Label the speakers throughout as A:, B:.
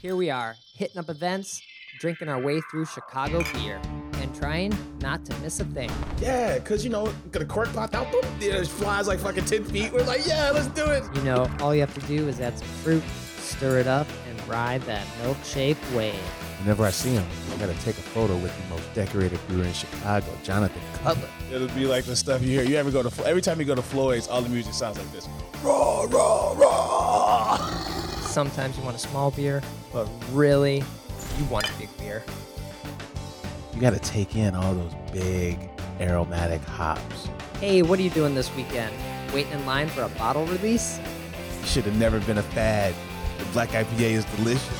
A: Here we are, hitting up events, drinking our way through Chicago beer, and trying not to miss a thing.
B: Yeah, because, the cork popped out, boom, it flies like fucking 10 feet. We're like, yeah, let's do it.
A: All you have to do is add some fruit, stir it up, and ride that milkshake wave.
C: Whenever I see him, I gotta take a photo with the most decorated brewer in Chicago, Jonathan Cutler.
B: It'll be like the stuff you hear. You ever every time you go to Floyd's, all the music sounds like this. Raw, raw, raw.
A: Sometimes you want a small beer, but really, you want a big beer.
C: You gotta take in all those big aromatic hops.
A: Hey, what are you doing this weekend? Waiting in line for a bottle release?
C: You should have never been a fad. The Black IPA is delicious.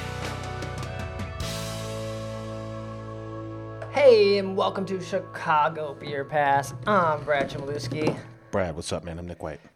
A: Hey, and welcome to Chicago Beer Pass. I'm Brad Chmielewski.
C: Brad, what's up, man? I'm Nick White.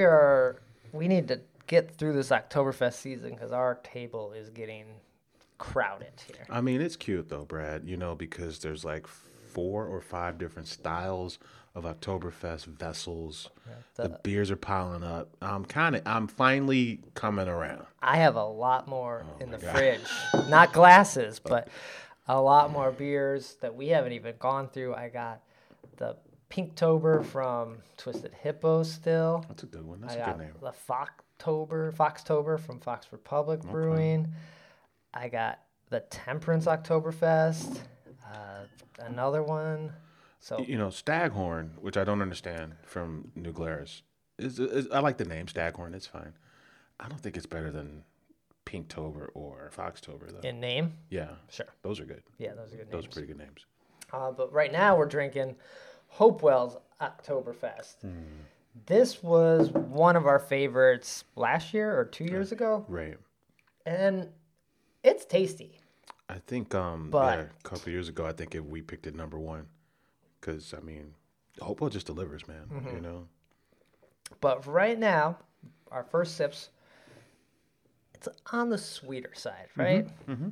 A: We need to get through this Oktoberfest season because our table is getting crowded here.
C: I mean, it's cute though, Brad, because there's like 4 or 5 different styles of Oktoberfest vessels. The beers are piling up. I'm finally coming around.
A: I have a lot more in the fridge. Not glasses, but a lot more beers that we haven't even gone through. I got the Pinktober from Twisted Hippo still.
C: That's a good one. That's
A: I
C: a
A: got
C: good name.
A: the Foxtober from Fox Republic Brewing. I got the Temperance Oktoberfest, another one. So
C: Staghorn, which I don't understand from New Glarus, is I like the name Staghorn. It's fine. I don't think it's better than Pinktober or Foxtober though.
A: In name?
C: Yeah,
A: Sure.
C: those are good.
A: Yeah, those are good names.
C: Those are pretty good names.
A: But right now we're drinking Hopewell's Oktoberfest. This was one of our favorites last year or 2 years ago,
C: Right.
A: and it's tasty.
C: I think a couple of years ago, I think we picked it number 1 because Hopewell just delivers, man.
A: But right now, our first sips, it's on the sweeter side, right?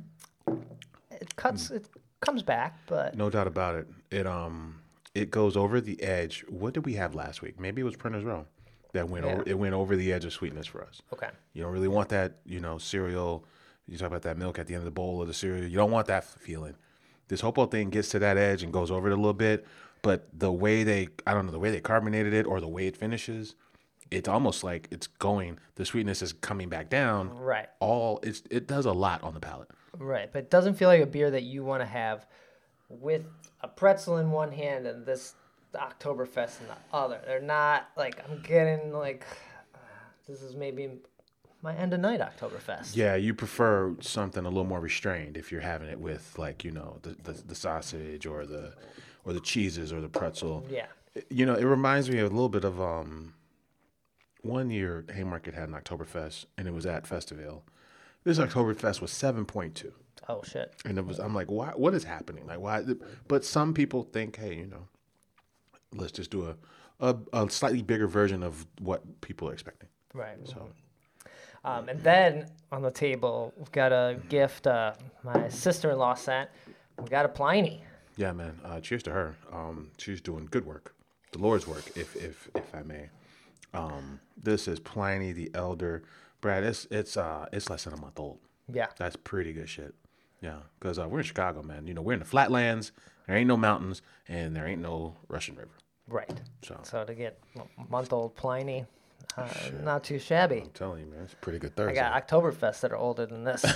A: It comes back, but
C: No doubt about it. It goes over the edge. What did we have last week? Maybe it was Printer's Row that went over. It went over the edge of sweetness for us.
A: okay.
C: You don't really want that, cereal. You talk about that milk at the end of the bowl of the cereal. You don't want that feeling. This Hopewell thing gets to that edge and goes over it a little bit, but the way they carbonated it or the way it finishes, it's almost like the sweetness is coming back down.
A: Right.
C: It does a lot on the palate.
A: Right, but it doesn't feel like a beer that you want to have with a pretzel in one hand and this Oktoberfest in the other. They're not like I'm getting this is maybe my end of night Oktoberfest.
C: Yeah, you prefer something a little more restrained if you're having it with the sausage or the cheeses or the pretzel.
A: Yeah.
C: It reminds me of a little bit of one year Haymarket had an Oktoberfest and it was at Festivale. This Oktoberfest was 7.2.
A: Oh shit.
C: And I'm like, why? What is happening? Like, why? But some people think, hey, let's just do a slightly bigger version of what people are expecting.
A: Right.
C: So,
A: and then on the table we've got a gift my sister-in-law sent. We got a Pliny.
C: yeah, man. Cheers to her. She's doing good work, the Lord's work, if I may. This is Pliny the Elder. Brad, it's less than a month old.
A: Yeah.
C: That's pretty good shit. Yeah, because we're in Chicago, man. We're in the flatlands. There ain't no mountains, and there ain't no Russian River.
A: Right.
C: So
A: to get month-old Pliny, not too shabby.
C: I'm telling you, man, it's a pretty good
A: I
C: Thursday.
A: got Oktoberfest that are older than this.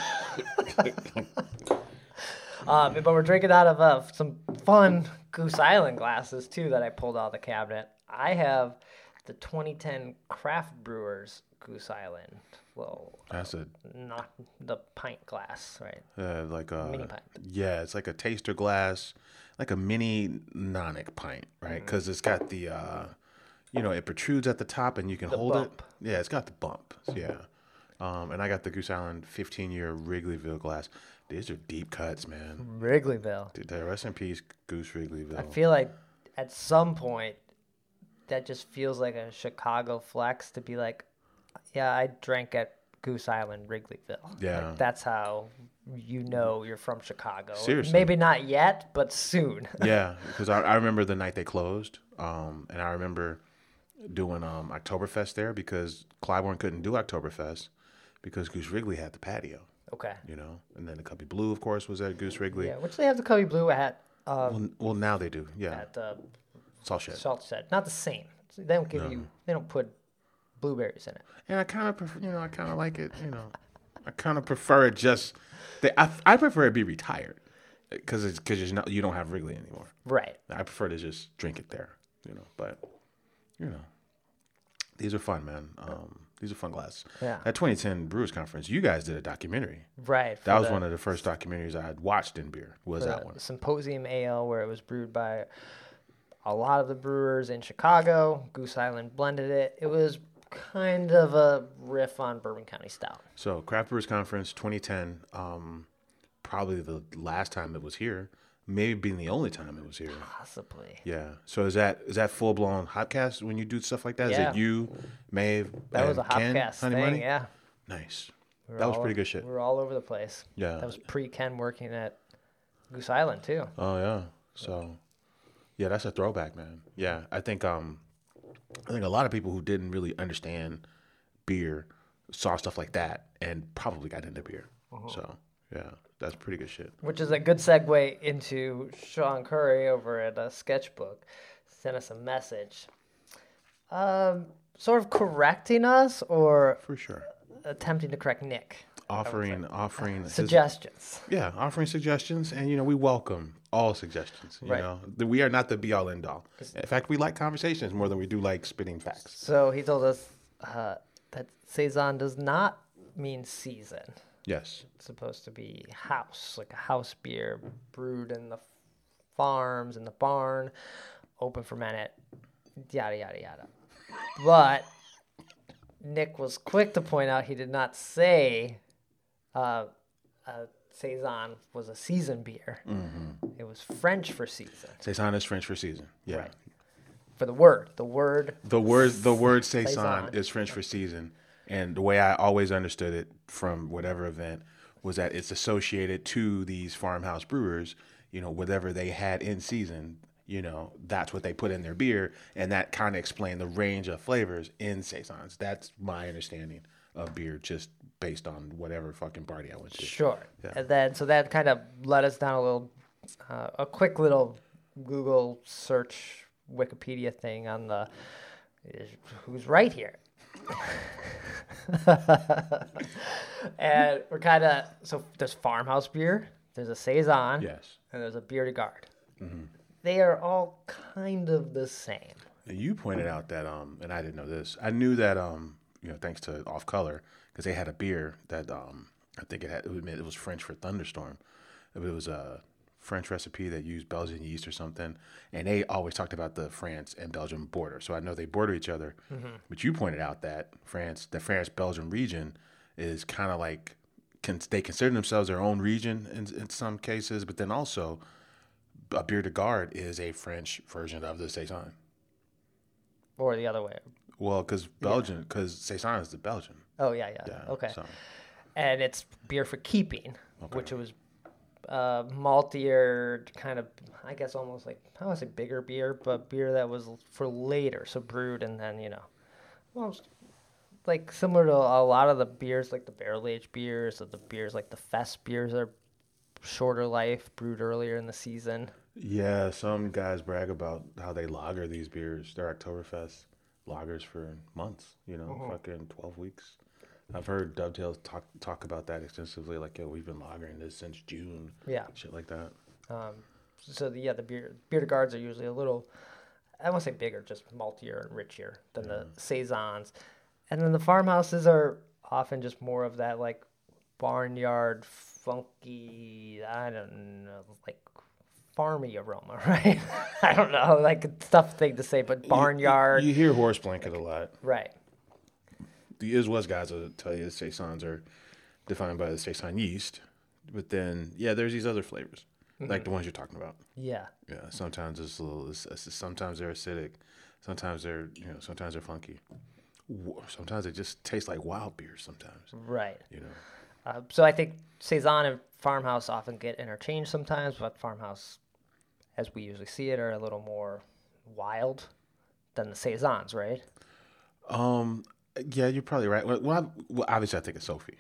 A: But we're drinking out of some fun Goose Island glasses, too, that I pulled out of the cabinet. I have the 2010 Craft Brewers Goose Island. Well, not the pint glass, right?
C: like a
A: mini pint.
C: Yeah, it's like a taster glass, like a mini Nonic pint, right? Because it's got the, it protrudes at the top and you can hold
A: bump.
C: it. Yeah, it's got the bump. Yeah. And I got the Goose Island 15-year Wrigleyville glass. These are deep cuts, man.
A: Wrigleyville.
C: Dude, rest in peace, Goose Wrigleyville.
A: I feel like at some point that just feels like a Chicago flex to be like, yeah, I drank at Goose Island, Wrigleyville.
C: Yeah.
A: Like, that's how you're from Chicago.
C: Seriously.
A: Maybe not yet, but soon.
C: Yeah, because I remember the night they closed, and I remember doing Oktoberfest there because Clybourne couldn't do Oktoberfest because Goose Wrigley had the patio.
A: Okay.
C: And then the Cubby Blue, of course, was at Goose Wrigley.
A: Yeah, which they have the Cubby Blue at
C: Well, now they do. Yeah.
A: at the
C: Salt Shed.
A: Salt Shed. Not the same. They don't give you. They don't put blueberries in it.
C: And I kind of prefer, I kind of like it, I kind of prefer it just, I prefer it be retired because you don't have Wrigley anymore.
A: Right.
C: I prefer to just drink it there, but, these are fun, man. These are fun glasses.
A: Yeah.
C: At 2010 Brewers Conference, you guys did a documentary.
A: Right.
C: That was one of the first documentaries I had watched in beer, was that one.
A: Symposium Ale, where it was brewed by a lot of the brewers in Chicago. Goose Island blended it. It was kind of a riff on Bourbon County Stout.
C: So Craft Brewers Conference 2010, probably the last time it was here, maybe being the only time it was here.
A: Possibly.
C: Yeah. So is that full blown Hopcast when you do stuff like that?
A: Yeah.
C: Is it you, Maeve,
A: That was a
C: and Ken,
A: Hopcast
C: Honey
A: thing,
C: Money?
A: yeah.
C: Nice.
A: We
C: That was
A: were
C: pretty good shit.
A: We were all over the place.
C: Yeah.
A: That was pre-Ken working at Goose Island, too.
C: Oh yeah. So yeah, that's a throwback, man. Yeah. I think a lot of people who didn't really understand beer saw stuff like that and probably got into beer. So yeah, that's pretty good shit.
A: Which is a good segue into Sean Curry over at Sketchbook. Sent us a message. Sort of correcting us or
C: For sure.
A: attempting to correct Nick.
C: Offering
A: Suggestions.
C: offering suggestions, and we welcome all suggestions.
A: Right.
C: We are not the be all end all. In fact, we like conversations more than we do like spitting facts.
A: So he told us that Saison does not mean season.
C: Yes.
A: It's supposed to be house, like a house beer brewed in the farms, in the barn, open fermented, yada, yada, yada. But Nick was quick to point out he did not say Saison was a season beer. Mm-hmm. It was French for season.
C: Saison is French for season. Yeah.
A: Right. For the word. The word
C: Saison
A: Saison.
C: is French for season. And the way I always understood it from whatever event was that it's associated to these farmhouse brewers, whatever they had in season, that's what they put in their beer. And that kind of explained the range of flavors in Saisons. That's my understanding of beer, just based on whatever fucking party I went to.
A: Sure.
C: Yeah.
A: And then, so that kind of led us down a quick little Google search Wikipedia thing on who's right here. And we're kind of, so there's farmhouse beer, there's a Saison,
C: Yes.
A: and there's a Bière de Garde.
C: Mm-hmm.
A: They are all kind of the same.
C: And you pointed out that, and I didn't know this. I knew that, thanks to Off Color, because they had a beer that I think it was French for Thunderstorm. It was a French recipe that used Belgian yeast or something, and they always talked about the France and Belgium border. So I know they border each other. Mm-hmm. But you pointed out that the France-Belgium region is kind of like they consider themselves their own region in some cases, but then also a Bière de Garde is a French version of the Saison.
A: Or the other way.
C: Well, because Saison is the Belgian.
A: Oh, yeah. Okay.
C: So.
A: And it's beer for keeping, which was maltier, kind of, I guess almost like, I don't want to say bigger beer, but beer that was for later, so brewed and then, like similar to a lot of the beers, like the barrel-aged beers, or the beers like the Fest beers are shorter life, brewed earlier in the season.
C: Yeah, some guys brag about how they lager these beers. They're Oktoberfest lagers for months, fucking 12 weeks. I've heard Dovetails talk about that extensively, like, we've been lagering this since June.
A: Yeah.
C: Shit like that.
A: So the Bière de Gardes are usually a little, I won't say bigger, just maltier and richer than the Saisons. And then the farmhouses are often just more of that, like, barnyard, funky, I don't know, like, farmy aroma, right? I don't know, like, a tough thing to say, but barnyard.
C: You hear horse blanket a lot.
A: Right.
C: The Is-Was guys will tell you the Saisons are defined by the Saison yeast. But then, there's these other flavors, like the ones you're talking about.
A: Yeah.
C: Yeah, sometimes it's a little, sometimes they're acidic. Sometimes they're funky. Sometimes it just tastes like wild beer sometimes.
A: Right. So I think Saison and farmhouse often get interchanged sometimes, but farmhouse, as we usually see it, are a little more wild than the Saisons, right?
C: Yeah, you're probably right. Well, obviously I think it's Sophie,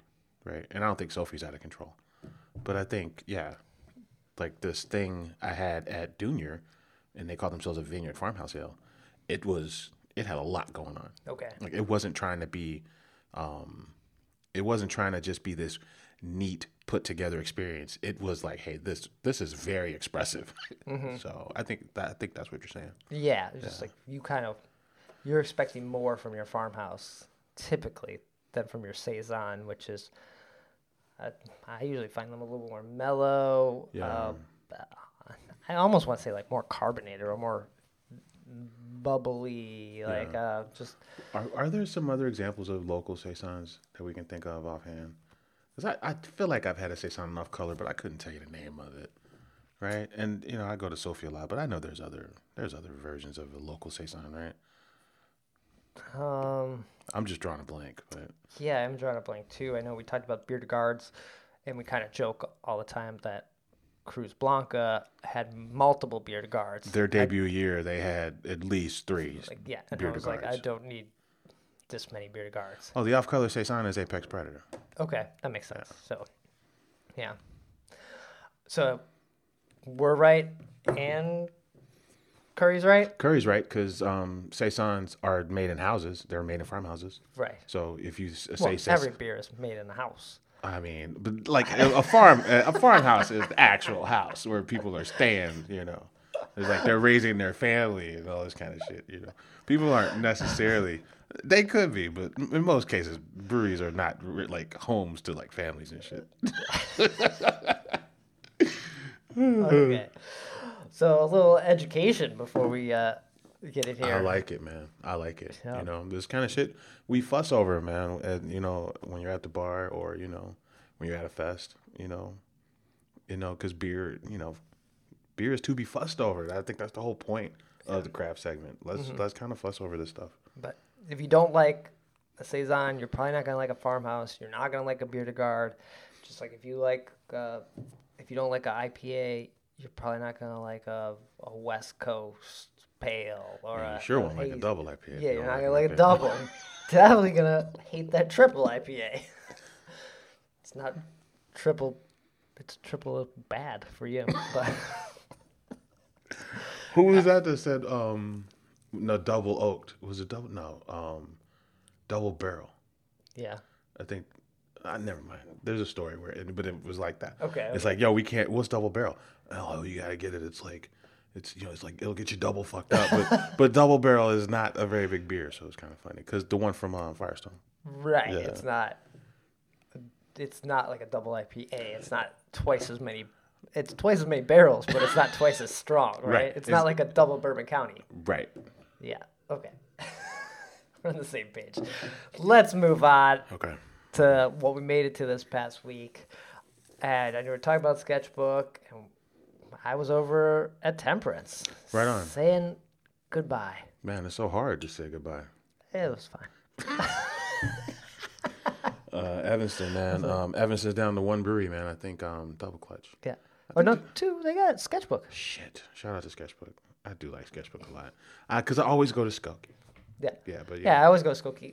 C: right? And I don't think Sophie's out of control. But I think, yeah, like this thing I had at Junior, and they called themselves a Vineyard Farmhouse Ale. It had a lot going on.
A: Okay.
C: Like it wasn't trying to be, it wasn't trying to just be this neat put together experience. It was like, hey, this is very expressive. So I think that's what you're saying.
A: Yeah, it's just like you're expecting more from your farmhouse typically than from your saison, which is I usually find them a little more mellow.
C: Yeah.
A: I almost want to say like more carbonated or more bubbly, like just.
C: Are there some other examples of local saisons that we can think of offhand? Because I feel like I've had a saison enough color, but I couldn't tell you the name of it, right? And I go to Sophie a lot, but I know there's other versions of a local saison, right? I'm just drawing a blank, but
A: Yeah, I'm drawing a blank too. I know we talked about bearded guards, and we kind of joke all the time that Cruz Blanca had multiple bearded guards.
C: their debut year they had at least 3
A: Like, yeah, and I
C: bearded
A: was like, I
C: guards.
A: don't need this many bearded guards.
C: Oh, the off-color saison is Apex Predator.
A: Okay, that makes sense. So, yeah. So, we're right, and Curry's right?
C: Curry's right because saisons are made in houses. They're made in farmhouses.
A: Right.
C: So if you say
A: Well,
C: saison,
A: every beer is made in the house.
C: I mean, but like a farmhouse is the actual house where people are staying. It's like they're raising their family and all this kind of shit. People aren't necessarily. They could be, but in most cases, breweries are not like homes to like families and shit.
A: Okay. So, a little education before we get in here.
C: I like it, man. I like it.
A: Yeah.
C: This kind of shit we fuss over, man. And, when you're at the bar or when you're at a fest, because beer is to be fussed over. I think that's the whole point of the craft segment. Let's kind of fuss over this stuff.
A: But if you don't like a saison, you're probably not gonna like a farmhouse. You're not gonna like a bearded guard. Just like if you don't like a IPA, you're probably not gonna like a West Coast pale or
C: You
A: a
C: sure won't like a
A: hazy.
C: double IPA.
A: Yeah, you're not gonna like a double. You're definitely gonna hate that triple IPA. It's not triple. It's triple bad for you. But
C: Who was that said no double oaked? Was it double? No, double barrel.
A: yeah.
C: I think. Never mind. There's a story but it was like that.
A: Okay,
C: It's like, yo, we can't. What's double barrel? Oh, you gotta get it. It's like, it's like it'll get you double fucked up. But double barrel is not a very big beer, so it's kind of funny because the one from Firestone.
A: Right.
C: Yeah.
A: It's not. It's not like a double IPA. It's not twice as many. It's twice as many barrels, but it's not twice as strong, right?
C: Right.
A: It's not like a double Bourbon County.
C: Right.
A: Yeah. Okay. We're on the same page. Let's move on
C: Okay.
A: to what we made it to this past week. And I know we're talking about Sketchbook, and I was over at Temperance.
C: Right on.
A: Saying goodbye.
C: Man, it's so hard to say goodbye.
A: It was fine.
C: Evanston, man. Evanston's down to one brewery, man. I think Double Clutch.
A: Yeah. Or no, two. They got Sketchbook.
C: Shit. Shout out to Sketchbook. I do like Sketchbook a lot. Because I always go to Skokie.
A: Yeah.
C: Yeah, but
A: Yeah, I always go Skokie.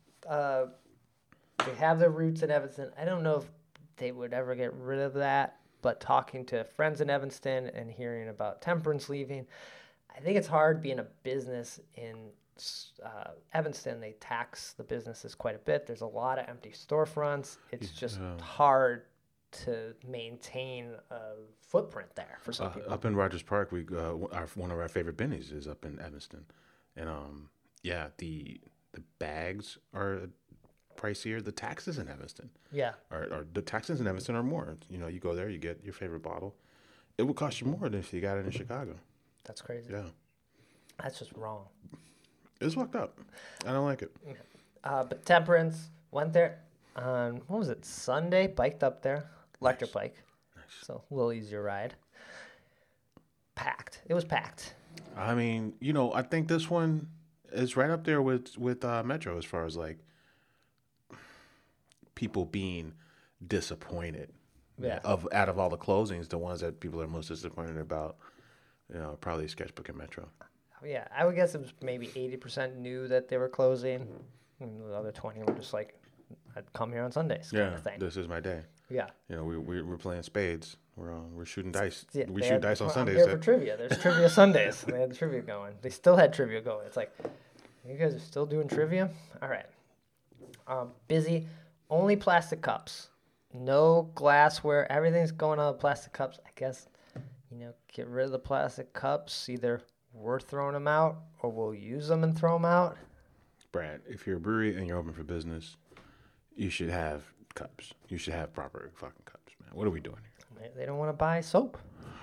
A: They have their roots in Evanston. I don't know if they would ever get rid of that, but talking to friends in Evanston and hearing about Temperance leaving, I think it's hard being a business in Evanston. They tax the businesses quite a bit. There's a lot of empty storefronts. It's just hard to maintain a footprint there for some people.
C: Up in Rogers Park, one of our favorite Benny's is up in Evanston, and yeah, the bags are pricier. The taxes in Evanston,
A: Yeah.
C: are the taxes in Evanston are more. You go there, you get your favorite bottle. It would cost you more than if you got it in Chicago.
A: That's crazy.
C: Yeah,
A: That's just wrong.
C: it's fucked up. I don't like it.
A: But Temperance went there on, what was it, Sunday? Biked up there. Electric bike. So a little easier ride. Packed. It was packed.
C: I mean, I think this one is right up there with Metro as far as like people being disappointed.
A: Yeah.
C: Out of all the closings, the ones that people are most disappointed about, probably Sketchbook and Metro.
A: Yeah, I would guess it was maybe 80% knew that they were closing. And the other 20 were just like, I'd come here on Sundays kind
C: Yeah,
A: of thing.
C: this is my day.
A: Yeah.
C: You know, we're playing spades. We're shooting dice.
A: Yeah,
C: We
A: they
C: shoot
A: had-
C: dice on
A: I'm
C: Sundays.
A: here for trivia. There's trivia Sundays. They had trivia going. They still had trivia going. It's like, you guys are still doing trivia? All right. Busy. Only plastic cups. No glassware. Everything's going on with plastic cups. I guess, get rid of the plastic cups. Either we're throwing them out or we'll use them and throw them out.
C: Brad, if you're a brewery and you're open for business, you should have cups. You should have proper fucking cups, man. What are we doing here?
A: They don't want to buy soap.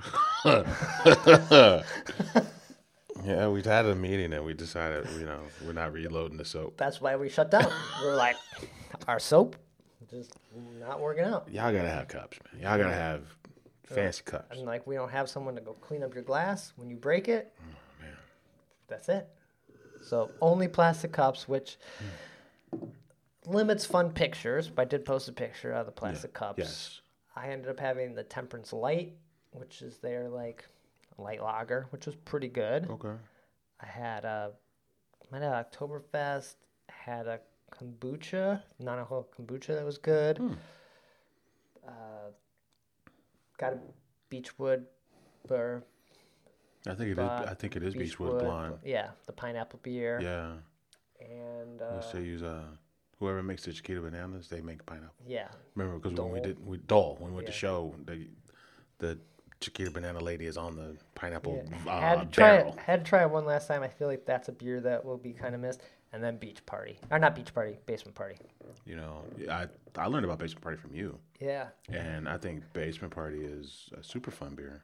C: Yeah, we had a meeting and we decided, we're not reloading the soap.
A: That's why we shut down. We're like, our soap just not working out.
C: Y'all gotta have cups, man. Y'all gotta have fancy cups.
A: And like, we don't have someone to go clean up your glass when you break it.
C: Oh, man.
A: That's it. So only plastic cups, which limits fun pictures. But I did post a picture of the plastic cups.
C: Yes.
A: I ended up having the Temperance Light, which is their like light lager, which was pretty good.
C: Okay.
A: I had might have Oktoberfest, had a kombucha, non-alcoholic kombucha that was good. Got a Beechwood or
C: I think it is Beechwood Blonde.
A: Yeah, the pineapple beer.
C: Yeah.
A: And
C: They use whoever makes the Chiquita bananas, they make pineapple.
A: yeah,
C: Remember, because when we went to show, the Chiquita banana lady is on the pineapple barrel.
A: Had to try it one last time. I feel like that's a beer that will be kind of missed. And then Beach Party, or not Beach Party, Basement Party.
C: I learned about Basement Party from you.
A: Yeah.
C: And I think Basement Party is a super fun beer.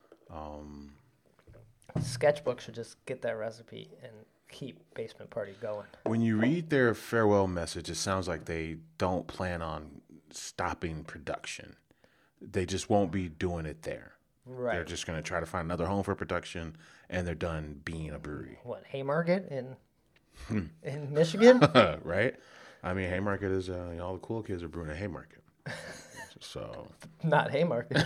A: Sketchbook should just get that recipe and keep Basement Party going.
C: When you read their farewell message, it sounds like they don't plan on stopping production. They just won't be doing it there.
A: Right.
C: They're just going to try to find another home for production, and they're done being a brewery.
A: What, Haymarket in Michigan?
C: Right? I mean, Haymarket is, all the cool kids are brewing at Haymarket. So.
A: Not Haymarket.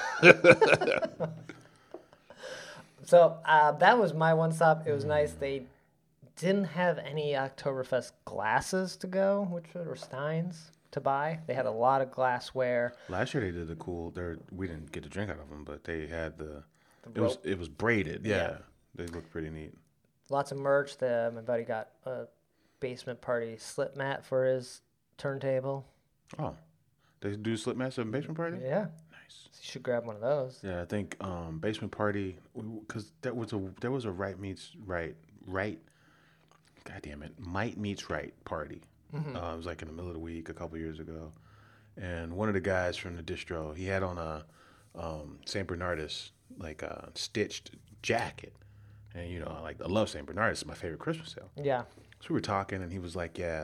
A: So that was my one stop. It was nice. They didn't have any Oktoberfest glasses to go, which were Steins to buy. They had a lot of glassware.
C: Last year they did we didn't get to drink out of them, but they had
A: rope.
C: it was braided. Yeah.
A: Yeah.
C: They looked pretty neat.
A: Lots of merch. My buddy got a Basement Party slip mat for his turntable.
C: Oh. They do slip mats at Basement Party?
A: Yeah.
C: Nice.
A: You should grab one of those.
C: Yeah, I think Basement Party, because there was a Right Meets Right. God damn it, Might Meets Right party.
A: Mm-hmm.
C: It was like in the middle of the week a couple years ago, and one of the guys from the distro, he had on a Saint Bernardus like a stitched jacket, and I love Saint Bernardus. It's my favorite Christmas ale.
A: Yeah.
C: So we were talking, and he was like, "Yeah,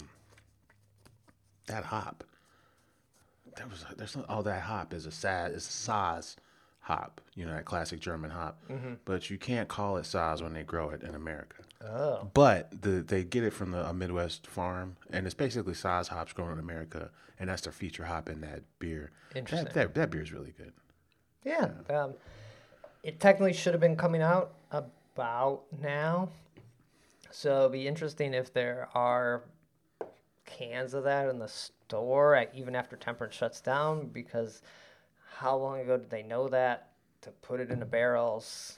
C: that hop. There's not all that hop is it's a Saaz hop, that classic German hop.
A: Mm-hmm.
C: But you can't call it Saaz when they grow it in America.
A: Oh.
C: But they get it from a Midwest farm, and it's basically Saaz hops grown in America, and that's their feature hop in that beer.
A: Interesting.
C: That beer is really good.
A: Yeah. It technically should have been coming out about now. So it'll be interesting if there are cans of that in the store even after Temperance shuts down, because how long ago did they know that to put it in the barrels?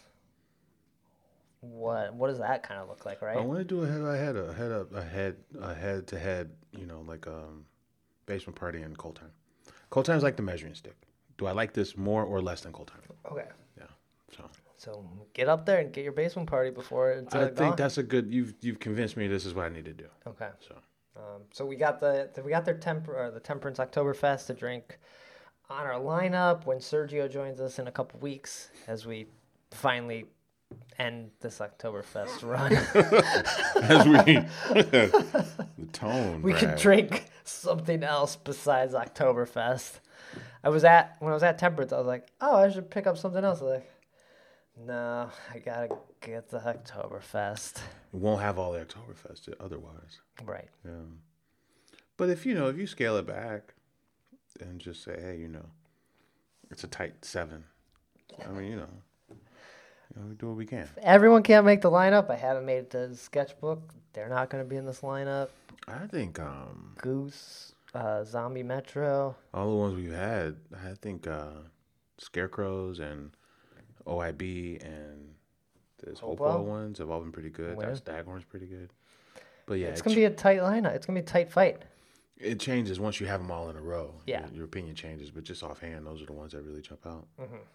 A: What does that kind of look like, right?
C: I want to do a head to head, like Basement Party and Cold Time. Cold Time's like the measuring stick. Do I like this more or less than Cold Time?
A: Okay.
C: Yeah.
A: So get up there and get your Basement Party before it's
C: I
A: gone.
C: think that's a good. You've convinced me. This is what I need to do.
A: Okay.
C: So.
A: So we got the Temperance Oktoberfest to drink on our lineup when Sergio joins us in a couple weeks as we finally end this Oktoberfest run.
C: As the tone.
A: We
C: Brad.
A: can drink something else besides Oktoberfest. When I was at Temperance, I was like, oh, I should pick up something else. I was like, no, I gotta get the Oktoberfest.
C: It won't have all the Oktoberfest otherwise.
A: Right.
C: Yeah. But if you scale it back and just say, hey, it's a tight 7. I mean, we do what we can.
A: Everyone can't make the lineup. I haven't made it to the sketchbook. they're not going to be in this lineup.
C: I think
A: Goose, Zombie Metro.
C: all the ones we've had, I think Scarecrows and OIB and those
A: Hopewell?
C: Hopewell ones have all been pretty good.
A: Where?
C: That Staghorn's pretty good. But yeah,
A: It's going to be a tight lineup. It's going to be a tight fight.
C: it changes once you have them all in a row.
A: Yeah.
C: Your opinion changes, but just offhand, those are the ones that really jump out.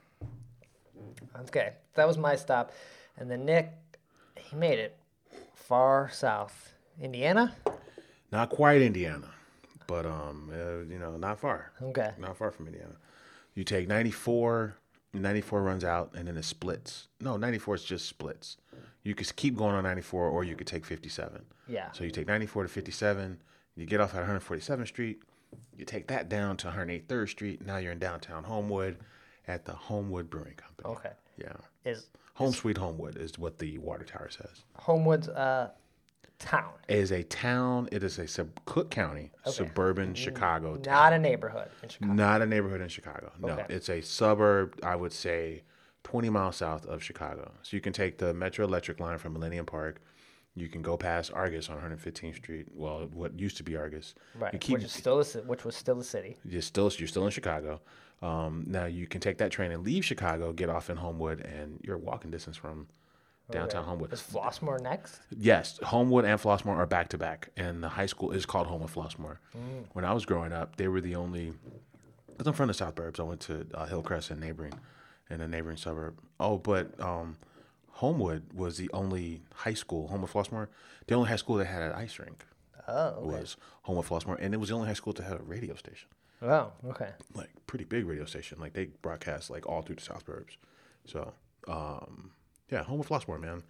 A: Okay, that was my stop. And then Nick, he made it far south. Indiana?
C: Not quite Indiana, but not far.
A: Okay.
C: Not far from Indiana. You take 94, 94 runs out, and then it splits. No, 94 is just splits. You could keep going on 94, or you could take 57.
A: Yeah.
C: So you take 94 to 57, you get off at 147th Street, you take that down to 183rd Street. Now you're in downtown Homewood at the Homewood Brewing Company.
A: Okay.
C: Yeah.
A: Is
C: Home Sweet Homewood is what the water tower says.
A: Homewood's town,
C: It is a town. It is a Cook County, suburban Chicago town.
A: not a neighborhood in Chicago.
C: Not a neighborhood in Chicago. No,
A: Okay.
C: it's a suburb, I would say 20 miles south of Chicago. So you can take the Metro Electric line from Millennium Park. You can go past Argus on 115th Street. Well, what used to be Argus.
A: Right.
C: You keep,
A: Which was still a city.
C: you're still in Chicago. Now you can take that train and leave Chicago, get off in Homewood, and you're walking distance from downtown Homewood.
A: Is Flossmoor next?
C: Yes, Homewood and Flossmoor are back to back, and the high school is called Homewood Flossmoor. When I was growing up, they were the only. Because I'm from the South Burbs, I went to Hillcrest in a neighboring suburb. Oh, but Homewood was the only high school. Homewood Flossmoor, the only high school that had an ice rink
A: Oh, okay.
C: was Homewood Flossmoor, and it was the only high school that had a radio station,
A: Oh, okay.
C: like pretty big radio station. Like they broadcast like all through the South Burbs. So yeah, Homewood Flossmoor, man.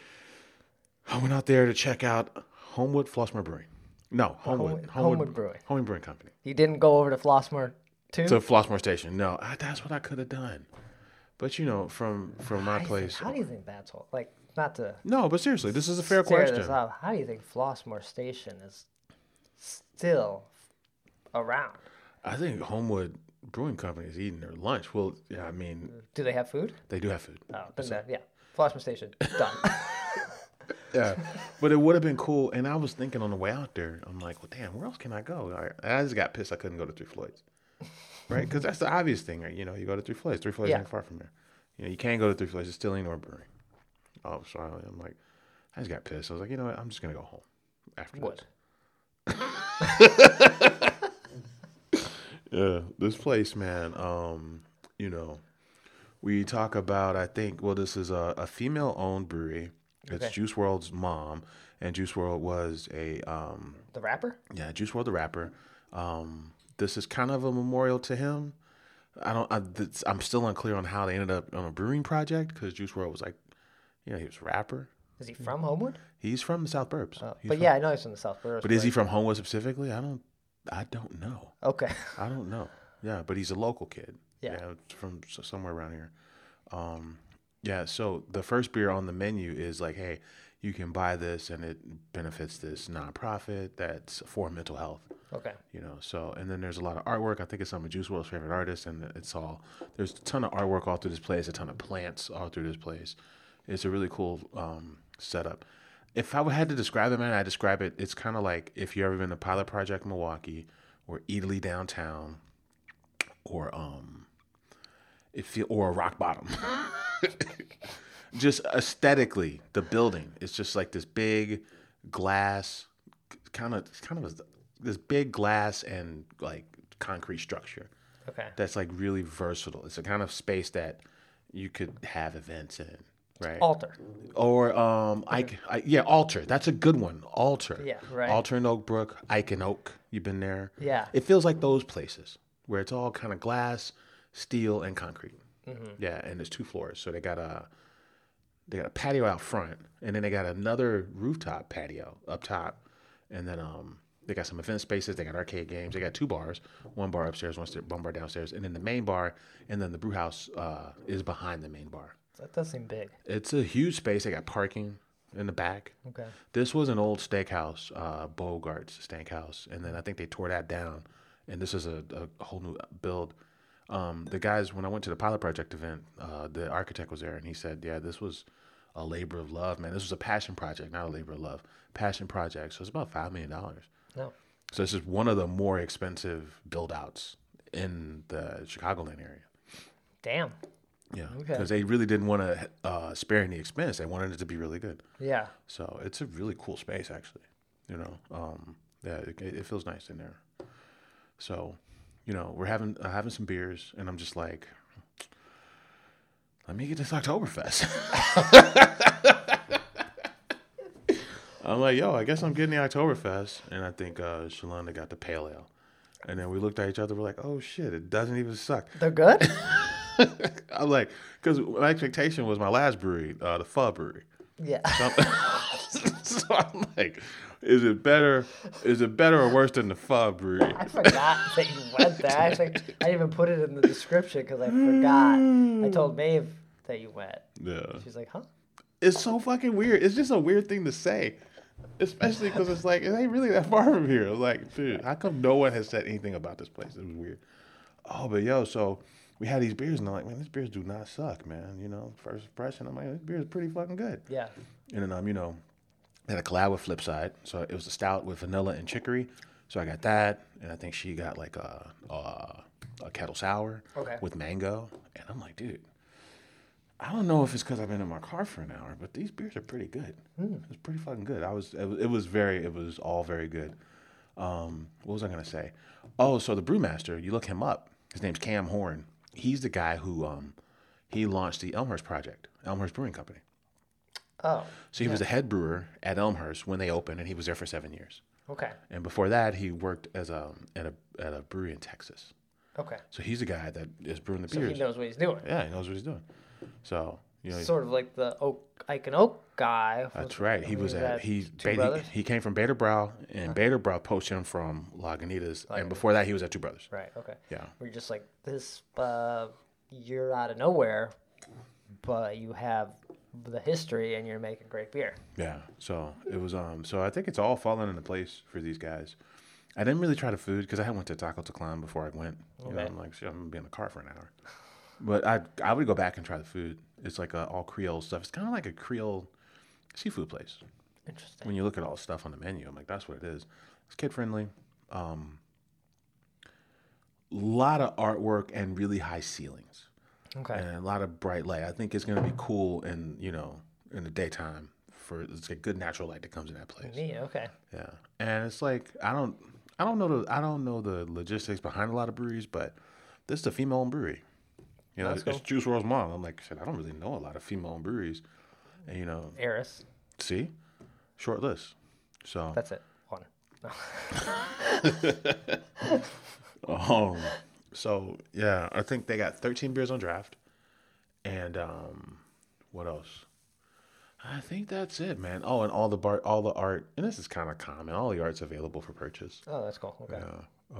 C: I went out there to check out Homewood Flossmoor Brewing. No,
A: Homewood Brewing.
C: Homewood Brewing Company.
A: You didn't go over to Flossmoor too?
C: To Flossmoor Station. No, that's what I could have done. But from my place.
A: How do you think that's all? Like, not to
C: No, but seriously, this is a fair
A: stare
C: question.
A: this out. How do you think Flossmoor Station is still around?
C: I think Homewood Brewing Company is eating their lunch. Well, yeah, I mean,
A: Do they have food?
C: they do have food.
A: Oh, then yeah. Flossmoor Station done.
C: Yeah, but it would have been cool. And I was thinking on the way out there, I'm like, well, damn, where else can I go? I just got pissed I couldn't go to Three Floyds, right? Because that's the obvious thing, right? You go to Three Floyds. Three Floyds
A: Yeah.
C: ain't far from there. You can't go to Three Floyds. It's still ain't no brewing. Oh, so I'm like, I just got pissed. I was like, you know what? I'm just gonna go home after
A: Would.
C: this. Yeah, this place, man. We talk about. I think. Well, this is a female-owned brewery. It's
A: Okay.
C: Juice WRLD's mom, and Juice WRLD was a
A: The rapper?
C: yeah, Juice WRLD the rapper. This is kind of a memorial to him. I'm still unclear on how they ended up on a brewing project because Juice WRLD was like, he was a rapper.
A: Is he from Homewood?
C: He's from the South Burbs. He's
A: But
C: from-
A: yeah, I know he's from the South Burbs.
C: but is he from Homewood specifically? I don't know.
A: Okay.
C: I don't know. Yeah, but he's a local kid.
A: Yeah.
C: From somewhere around here. Yeah, so the first beer on the menu is like, hey, you can buy this and it benefits this nonprofit that's for mental health.
A: Okay.
C: So, and then there's a lot of artwork. I think it's some of Juice WRLD's favorite artists, and there's a ton of artwork all through this place, a ton of plants all through this place. It's a really cool setup. If I had to describe it, man, I describe it, it's kind of like if you've ever been to Pilot Project Milwaukee or Italy downtown or or Rock Bottom. Just aesthetically, the building, it's just like this big glass, kind of this big glass and like concrete structure
A: Okay.
C: that's like really versatile. It's a kind of space that you could have events in, right?
A: Altar.
C: Or Altar. That's a good one. Altar.
A: Yeah, right.
C: Altar in Oak Brook, Ike and Oak. You've been there.
A: Yeah.
C: It feels like those places where it's all kind of glass, steel, and concrete.
A: Mm-hmm.
C: Yeah, and there's 2 floors, so they got a patio out front, and then they got another rooftop patio up top, and then they got some event spaces. They got arcade games. They got 2 bars, 1 bar upstairs, 1 bar downstairs, and then the main bar, and then the brew house is behind the main bar.
A: That does seem big.
C: It's a huge space. They got parking in the back.
A: Okay.
C: This was an old steakhouse, Bogart's Steakhouse, and then I think they tore that down, and this is a whole new build. The guys, when I went to the Pilot Project event, the architect was there, and he said, yeah, this was a labor of love, man. This was a passion project, not a labor of love. Passion project. So it's about $5 million.
A: No.
C: So this is one of the more expensive build outs in the Chicagoland area.
A: Damn.
C: Yeah,
A: Okay.
C: because they really didn't want to spare any expense. They wanted it to be really good.
A: Yeah.
C: So it's a really cool space, actually. You know, yeah, it feels nice in there. So, you know, we're having some beers, and I'm just like, let me get this Oktoberfest. I'm like, yo, I guess I'm getting the Oktoberfest, and I think Shalonda got the Pale Ale, and then we looked at each other. We're like, oh shit, it doesn't even suck.
A: They're good?
C: I'm like, because my expectation was my last brewery, the Pho Brewery.
A: Yeah.
C: So I'm like, is it better or worse than the Pho Brewery?
A: I forgot that you went there. I didn't even put it in the description because I forgot. I told Maeve that you went.
C: Yeah.
A: She's like, huh?
C: It's so fucking weird. It's just a weird thing to say. Especially because it's like, it ain't really that far from here. I'm like, dude, how come no one has said anything about this place? It was weird. Oh, but yo, so we had these beers, and I'm like, man, these beers do not suck, man. You know, first impression, I'm like, this beer is pretty fucking good.
A: Yeah.
C: And then, you know, they had a collab with Flipside. So it was a stout with vanilla and chicory. So I got that, and I think she got like a kettle sour with mango. And I'm like, dude, I don't know if it's because I've been in my car for an hour, but these beers are pretty good. It's pretty fucking good. It was all very good. What was I gonna say? Oh, so the brewmaster, you look him up. His name's Cam Horn. He's the guy who he launched the Elmhurst Project, Elmhurst Brewing Company.
A: Oh.
C: So he was the head brewer at Elmhurst when they opened, and he was there for 7 years.
A: Okay.
C: And before that, he worked as at a brewery in Texas.
A: Okay.
C: So he's the guy that is brewing the
A: So
C: beers.
A: he knows what he's doing.
C: Yeah, he knows what he's doing. So you know,
A: Sort of like the Ike and Oak guy.
C: that's right. He was at
A: Two Brothers?
C: he came from Beta Brow, and Beta Brow poached him from Lagunitas, and before that, he was at Two Brothers.
A: Right. Okay.
C: Yeah.
A: We're just like this. You're out of nowhere, but you have the history, and you're making great beer.
C: Yeah. So it was so I think it's all falling into place for these guys. I didn't really try the food because I went to Taco Teclan before I went. You know, I'm like, shit, I'm gonna be in the car for an hour. But I would go back and try the food. It's like all Creole stuff. It's kind of like a Creole seafood place.
A: Interesting.
C: When you look at all the stuff on the menu, I'm like, that's what it is. It's kid friendly. Lot of artwork and really high ceilings.
A: Okay.
C: And a lot of bright light. I think it's gonna be cool in the daytime. It's a good natural light that comes in that place.
A: Yeah. Okay.
C: Yeah, and it's like I don't know the logistics behind a lot of breweries, but this is a female-owned brewery. You know,
A: That's cool.
C: it's Juice WRLD's mom. I'm like, shit, I don't really know a lot of female-owned breweries, and you know,
A: Eris.
C: see, short list. So
A: That's it. One. No.
C: so yeah, I think they got 13 beers on draft, and what else? I think that's it, man. Oh, and all the art, and this is kind of common. All the art's available for purchase.
A: Oh, that's cool. Okay.
C: Yeah.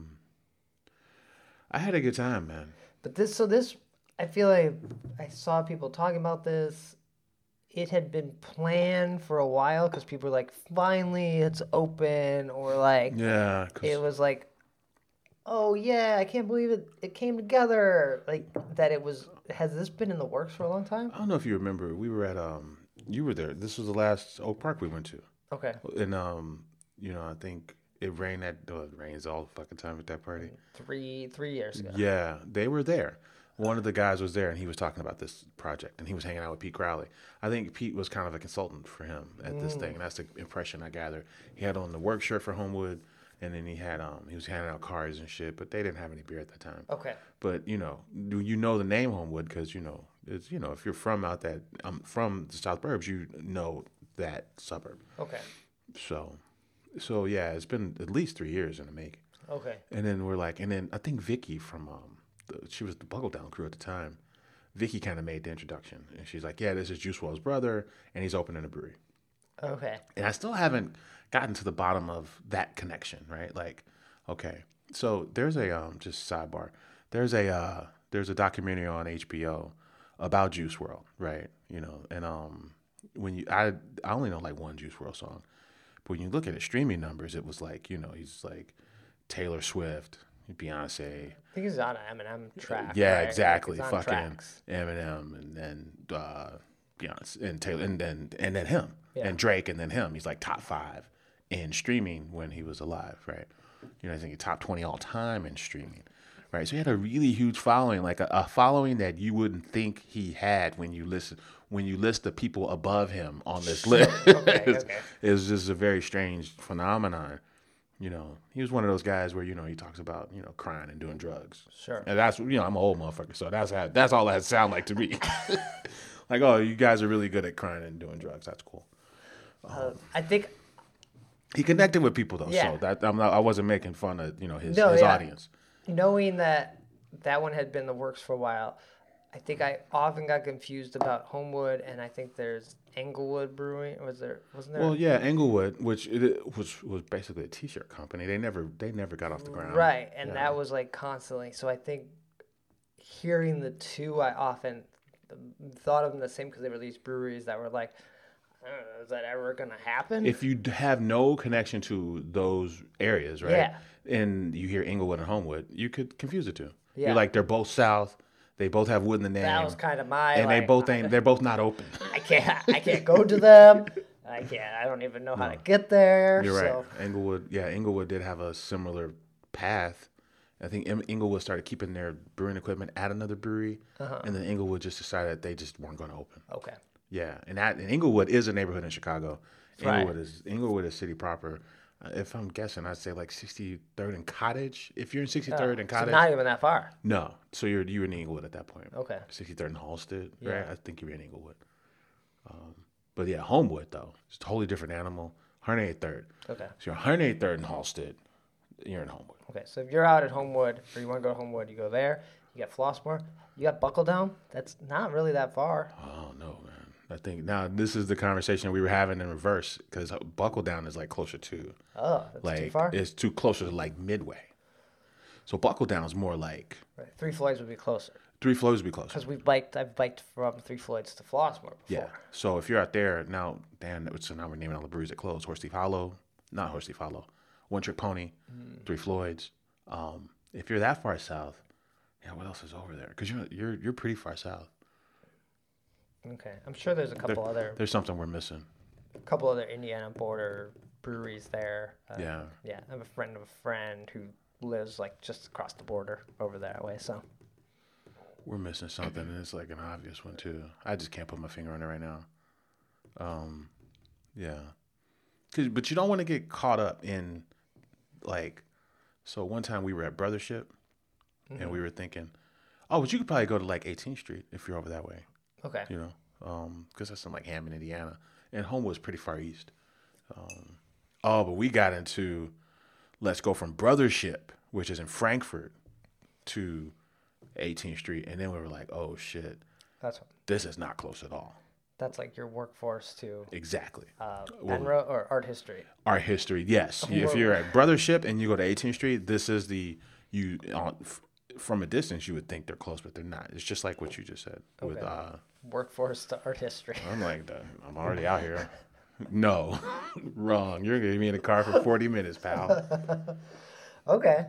C: I had a good time, man.
A: But this, I feel like I saw people talking about this. It had been planned for a while because people were like, finally it's open, or like,
C: Yeah.
A: it was like, oh yeah, I can't believe it came together. Like that has this been in the works for a long time?
C: I don't know if you remember. We were at you were there. This was the last Oak Park we went to.
A: Okay.
C: And I think it rained it rains all the fucking time at that party.
A: 3 years ago.
C: Yeah, they were there. One of the guys was there, and he was talking about this project, and he was hanging out with Pete Crowley. I think Pete was kind of a consultant for him at this thing. And that's the impression I gathered. He had on the work shirt for Homewood, and then he was handing out cards and shit, but they didn't have any beer at that time.
A: Okay.
C: But do you know the name Homewood? Because it's if you're from from the South Burbs, you know that suburb.
A: Okay.
C: So yeah, it's been at least 3 years in the making.
A: Okay.
C: And then I think Vicky from she was the Buckle Down crew at the time. Vicky kind of made the introduction, and she's like, "Yeah, this is Juice WRLD's brother, and he's opening a brewery."
A: Okay.
C: And I still haven't gotten to the bottom of that connection, right? Like, okay, so there's a just sidebar. There's a documentary on HBO about Juice WRLD, right? And when I only know like one Juice WRLD song, but when you look at his streaming numbers, it was like he's like Taylor Swift, Beyonce.
A: I think he's on an Eminem track.
C: Yeah,
A: right?
C: exactly.
A: Like, he's on
C: Fucking
A: tracks.
C: Eminem, and then Beyonce and Taylor, and then him,
A: Yeah.
C: and Drake, and then him. He's like top 5 in streaming when he was alive, right? You know, I think he's top 20 all time in streaming, right? So he had a really huge following, like a following that you wouldn't think he had when you list the people above him on this list.
A: Okay.
C: It's just a very strange phenomenon. You know, he was one of those guys where, you know, he talks about, you know, crying and doing drugs.
A: Sure.
C: And that's, you know, I'm an old motherfucker, so that's all that sound like to me. Like, oh, you guys are really good at crying and doing drugs. That's cool.
A: I think
C: He connected with people though,
A: Yeah.
C: so that I wasn't making fun of, you know, his
A: No, yeah.
C: audience.
A: knowing that one had been in the works for a while, I think I often got confused about Homewood, and I think there's Englewood Brewing. Wasn't there?
C: Well, yeah, Englewood, which was basically a T-shirt company. They never got off the ground.
A: Right, and
C: Yeah.
A: that was like constantly. So I think hearing the two, I often thought of them the same because they were these breweries that were like, I don't know, is that ever gonna happen?
C: If you have no connection to those areas, right?
A: Yeah.
C: And you hear Englewood and Homewood, you could confuse the two.
A: Yeah.
C: You're like, they're both south. They both have wood in the name.
A: that was kind of my.
C: and
A: like,
C: they're both not open.
A: I can't go to them. I don't even know how to get there.
C: You're
A: so.
C: right. Englewood did have a similar path. I think Englewood started keeping their brewing equipment at another brewery, and then Englewood just decided that they just weren't going to open.
A: Okay.
C: Yeah, and Englewood is a neighborhood in Chicago.
A: Right.
C: Englewood is city proper. If I'm guessing, I'd say like 63rd and Cottage. If you're in 63rd and
A: So
C: Cottage,
A: not even that far.
C: no. So you were in Englewood at that point.
A: Okay.
C: 63rd and Halstead, right?
A: Yeah.
C: I think you were in Englewood. But yeah, Homewood though, it's a totally different animal. 183rd.
A: Okay.
C: So you're 183rd and Halstead. You're in Homewood.
A: Okay. So if you're out at Homewood or you want to go to Homewood, you go there. You got Flossmoor. You got Buckledown. That's not really that far.
C: Oh no, man. I think now this is the conversation we were having in reverse because Buckledown is like closer to.
A: Oh, that's
C: Like
A: too far.
C: it's too closer to like Midway. So Buckledown's more like
A: Right. Three Floyds would be closer
C: Three Floyds would be closer.
A: because I've biked from Three Floyds to Flossmoor before.
C: Yeah. So if you're out there now, so now we're naming all the breweries that closed. Horse Thief Hollow, not Horse Thief Hollow, One Trick Pony, Three Floyds. If you're that far south, yeah, what else is over there? Because you're pretty far south.
A: Okay. I'm sure there's a couple other Indiana border breweries there.
C: Yeah.
A: Yeah. I have a friend of a friend who lives like just across the border over that way. So.
C: We're missing something, and it's like an obvious one too. I just can't put my finger on it right now. Yeah. But you don't want to get caught up in, like, so one time we were at Brothership, and we were thinking, oh, but you could probably go to like 18th Street if you're over that way,
A: Okay.
C: you know, because that's in like Hammond, Indiana, and Homewood's pretty far east. But we got into, let's go from Brothership, which is in Frankfurt, to 18th Street, and then we were like, oh shit, this is not close at all.
A: That's like your workforce to
C: Exactly.
A: Penrose or art history.
C: Art history, yes. If you're at Brothership and you go to 18th Street, this is from a distance you would think they're close, but they're not. It's just like what you just said. With
A: Workforce to art history.
C: I'm like, I'm already out here. No, wrong. You're gonna be in the car for 40 minutes, pal.
A: Okay.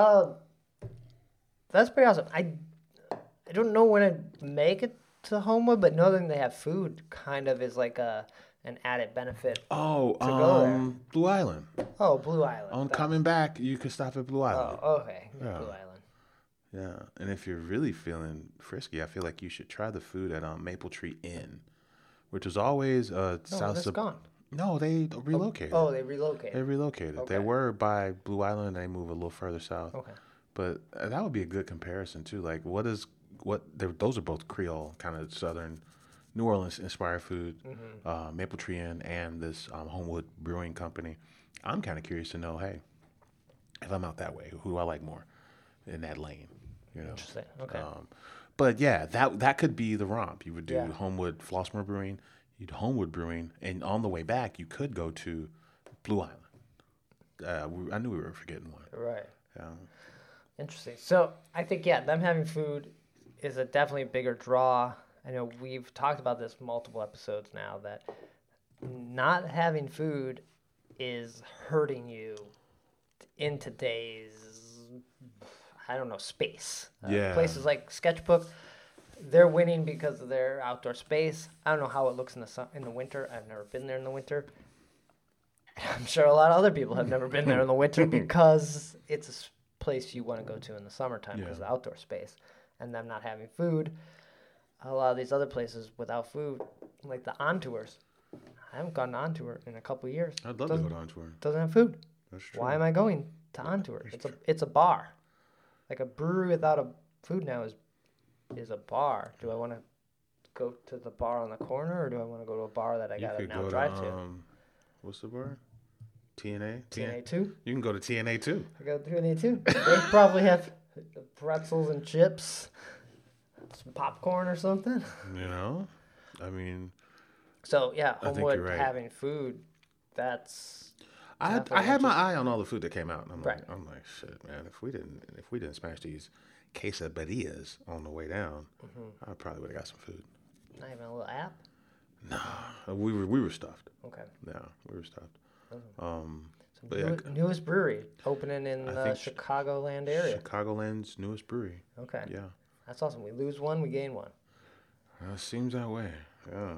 A: That's pretty awesome. I don't know when I'd make it to Homewood, but knowing they have food kind of is like an added benefit.
C: Oh,
A: go there.
C: Blue Island.
A: Oh, Blue Island.
C: On coming back, you could stop at Blue Island.
A: Oh, okay.
C: Yeah.
A: Blue Island.
C: Yeah, and if you're really feeling frisky, I feel like you should try the food at Maple Tree Inn, which was always south.
A: That's gone.
C: No, they relocated.
A: Oh, they relocated.
C: They relocated.
A: Okay.
C: They were by Blue Island. They moved a little further south.
A: Okay.
C: But that would be a good comparison too. Like, those are both Creole, kind of Southern New Orleans inspired food. Maple Tree Inn and this Homewood Brewing Company. I'm kind of curious to know, hey, if I'm out that way, who do I like more in that lane? You know.
A: Interesting. Okay.
C: But yeah, that could be the romp. You would do
A: Yeah.
C: Homewood Flossmoor Brewing, you'd Homewood Brewing, and on the way back, you could go to Blue Island. I knew we were forgetting one.
A: Right.
C: Yeah.
A: Interesting. So I think them having food is definitely a bigger draw. I know we've talked about this multiple episodes now that not having food is hurting you in today's space.
C: Yeah.
A: Places like Sketchbook, they're winning because of their outdoor space. I don't know how it looks in the winter. I've never been there in the winter. I'm sure a lot of other people have never been there in the winter because it's a place you want to go to in the summertime because of the outdoor space. And them not having food. A lot of these other places without food, like the On Tours. I haven't gone on tour in a couple of years.
C: I'd love to go on tour.
A: Doesn't have food.
C: That's true.
A: Why am I going to On Tour? It's a bar. Like a brewery without a food now is a bar. Do I want to go to the bar on the corner, or do I want to go to a bar that I got to now drive to?
C: What's the bar? TNA?
A: TNA 2?
C: You can go to TNA 2.
A: I go to TNA 2. They probably have pretzels and chips, some popcorn or something.
C: You know? I mean...
A: So, yeah,
C: I think
A: Homewood
C: you're right.
A: having food, that's...
C: I had my eye on all the food that came out, and
A: Right.
C: I'm like, shit, man. If we didn't smash these quesadillas on the way down, I probably would have got some food.
A: Not even a little app?
C: No, we were stuffed.
A: Okay.
C: Yeah, we were stuffed.
A: Newest brewery opening in
C: I
A: the
C: think
A: Chicagoland area.
C: Chicagoland's newest brewery.
A: Okay.
C: Yeah,
A: That's awesome. We lose one, we gain one.
C: seems that way. Yeah,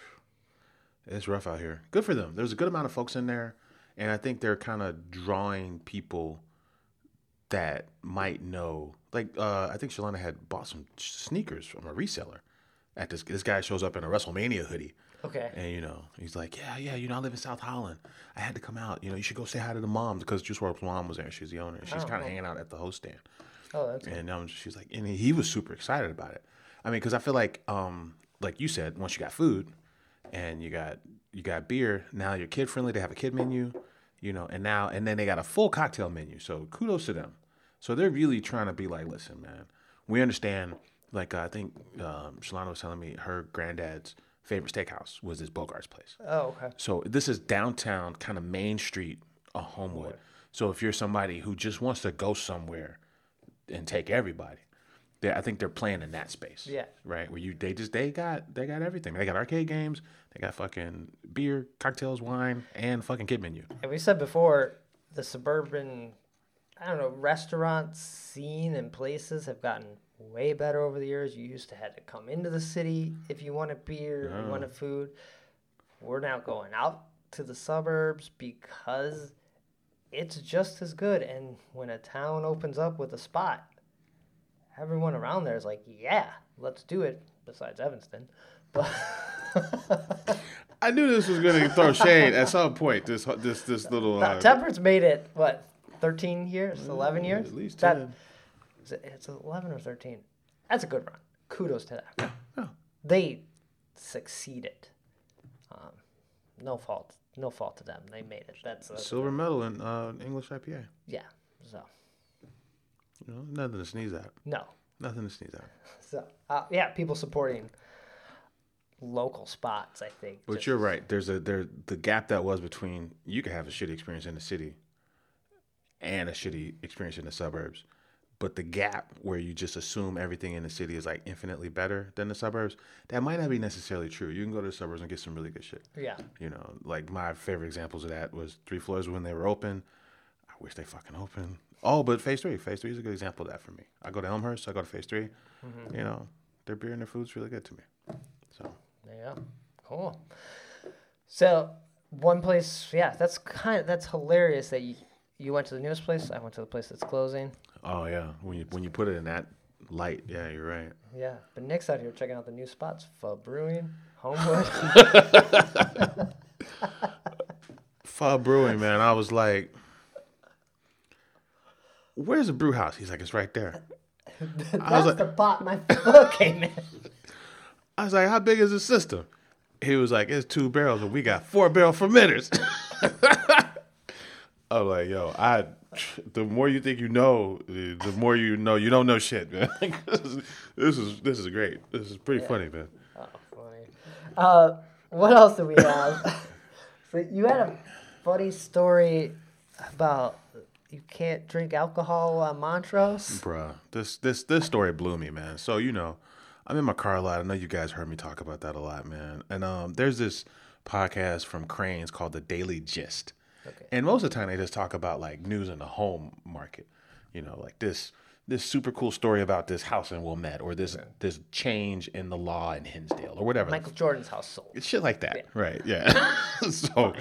C: it's rough out here. Good for them. There's a good amount of folks in there, and I think they're kind of drawing people that might know. Like, I think Shalana had bought some sneakers from a reseller. At this guy shows up in a WrestleMania hoodie.
A: Okay.
C: And, he's like, yeah, I live in South Holland. I had to come out. You should go say hi to the mom because Juice WRLD's mom was there. She's the owner. She's kind of hanging out at the host stand.
A: Oh, that's cool.
C: And she's like, and he was super excited about it. I mean, because I feel like you said, once you got food and you got beer, now you're kid friendly. They have a kid menu, and then they got a full cocktail menu. So kudos to them. So they're really trying to be like, listen, man, we understand. Like, I think Shalana was telling me her granddad's favorite steakhouse was this Bogart's place.
A: Oh, okay.
C: So this is downtown, kind of Main Street of Homewood. So if you're somebody who just wants to go somewhere and take everybody, I think they're playing in that space.
A: Yeah.
C: Right. Where they got everything. They got arcade games. They got fucking beer, cocktails, wine, and fucking kid menu.
A: And we said before, the suburban, restaurant scene and places have gotten way better over the years. You used to have to come into the city if you wanted beer, you wanted food. We're now going out to the suburbs because it's just as good. And when a town opens up with a spot, everyone around there is like, yeah, let's do it. Besides Evanston, but
C: I knew this was going to throw shade at some point. This little
A: Temperance made it 13 years, 11 years,
C: at least 10.
A: It's 11 or 13. That's a good run. Kudos to them.
C: Yeah.
A: They succeeded. No fault to them. They made it. That's
C: Silver medal in English IPA.
A: Yeah. So.
C: Nothing to sneeze at.
A: No.
C: Nothing to sneeze at.
A: So people supporting local spots, I think.
C: But you're right. There's the gap that was between you could have a shitty experience in the city and a shitty experience in the suburbs. But the gap where you just assume everything in the city is like infinitely better than the suburbs, that might not be necessarily true. You can go to the suburbs and get some really good shit.
A: Yeah.
C: Like my favorite examples of that was Three Floors when they were open. I wish they fucking open. Oh, but Phase 3. Phase 3 is a good example of that for me. I go to Elmhurst, I go to Phase 3. Mm-hmm. Their beer and their food's really good to me. So.
A: Yeah. Cool. So one place, that's hilarious that you went to the newest place. I went to the place that's closing.
C: Oh yeah, when you put it in that light, yeah, you're right.
A: Yeah, but Nick's out here checking out the new spots: Pho Brewing, Homewood.
C: Pho Brewing, man. I was like, "Where's the brew house?" He's like, "It's right there."
A: That's the pot my foot came in.
C: I was like, "How big is the system?" He was like, "It's 2 barrels, and we got 4 barrel fermenters." I'm like, "Yo, the more you think you know, the more you know you don't know shit, man." This is great. This is pretty funny, man.
A: Oh, funny. What else do we have? So you had a funny story about you can't drink alcohol on Montrose.
C: Bruh, this story blew me, man. So I'm in my car a lot. I know you guys heard me talk about that a lot, man. And there's this podcast from Cranes called The Daily Gist.
A: Okay.
C: And most of the time they just talk about like news in the home market. Like this this super cool story about this house in Wilmette or this change in the law in Hinsdale or whatever.
A: Michael Jordan's house sold.
C: It's shit like that, right? Yeah. So,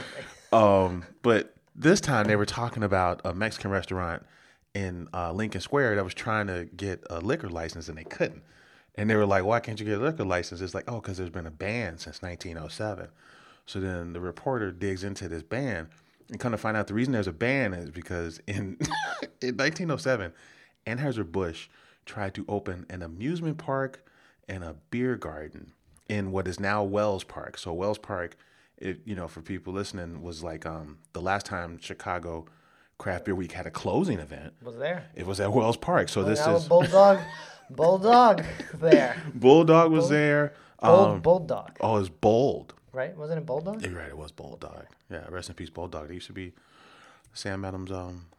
C: but this time they were talking about a Mexican restaurant in Lincoln Square that was trying to get a liquor license and they couldn't. And they were like, "Why can't you get a liquor license?" It's like, "Oh, because there's been a ban since 1907." So then the reporter digs into this ban and kind of find out the reason there's a ban is because in in 1907, Anheuser-Busch tried to open an amusement park and a beer garden in what is now Wells Park. So Wells Park, for people listening, was like the last time Chicago Craft Beer Week had a closing event.
A: Was there?
C: It was at Wells Park. So this is
A: Bulldog there.
C: Bulldog was there.
A: Bulldog.
C: Oh, it was Bold.
A: Right? Wasn't it Bulldog?
C: You're right. It was Bulldog. Yeah. Rest in peace, Bulldog. They used to be Sam Adams'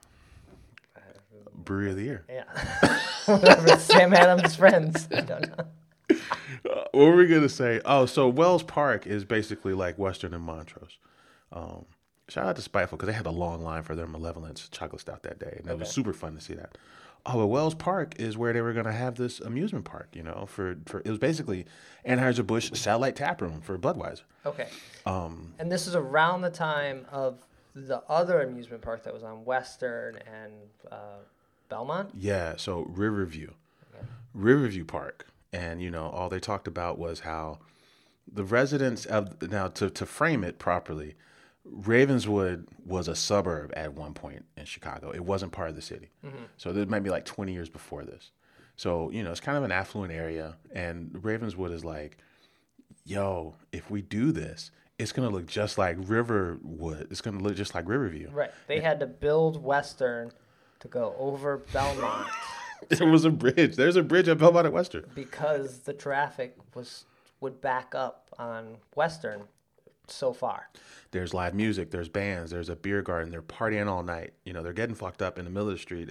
C: brewery of the year.
A: Yeah. Whatever. Sam Adams' friends. I don't know.
C: What were we gonna say? Oh, so Wells Park is basically like Western and Montrose. Shout out to Spiteful because they had a long line for their Malevolence chocolate stout that day, and it was super fun to see that. Oh, but Wells Park is where they were gonna have this amusement park. For it was basically Anheuser-Busch satellite tap room for Budweiser.
A: Okay. And this is around the time of the other amusement park that was on Western and Belmont.
C: Yeah. So Riverview Park. And, all they talked about was how the residents now to frame it properly, Ravenswood was a suburb at one point in Chicago. It wasn't part of the city. Mm-hmm. So this might be like 20 years before this. So, it's kind of an affluent area. And Ravenswood is like, yo, if we do this, it's going to look just like Riverwood. It's going to look just like Riverview.
A: Right. They had to build Western to go over Belmont.
C: There was a bridge. There's a bridge at Belmont at Western.
A: Because the traffic would back up on Western so far.
C: There's live music. There's bands. There's a beer garden. They're partying all night. They're getting fucked up in the middle of the street.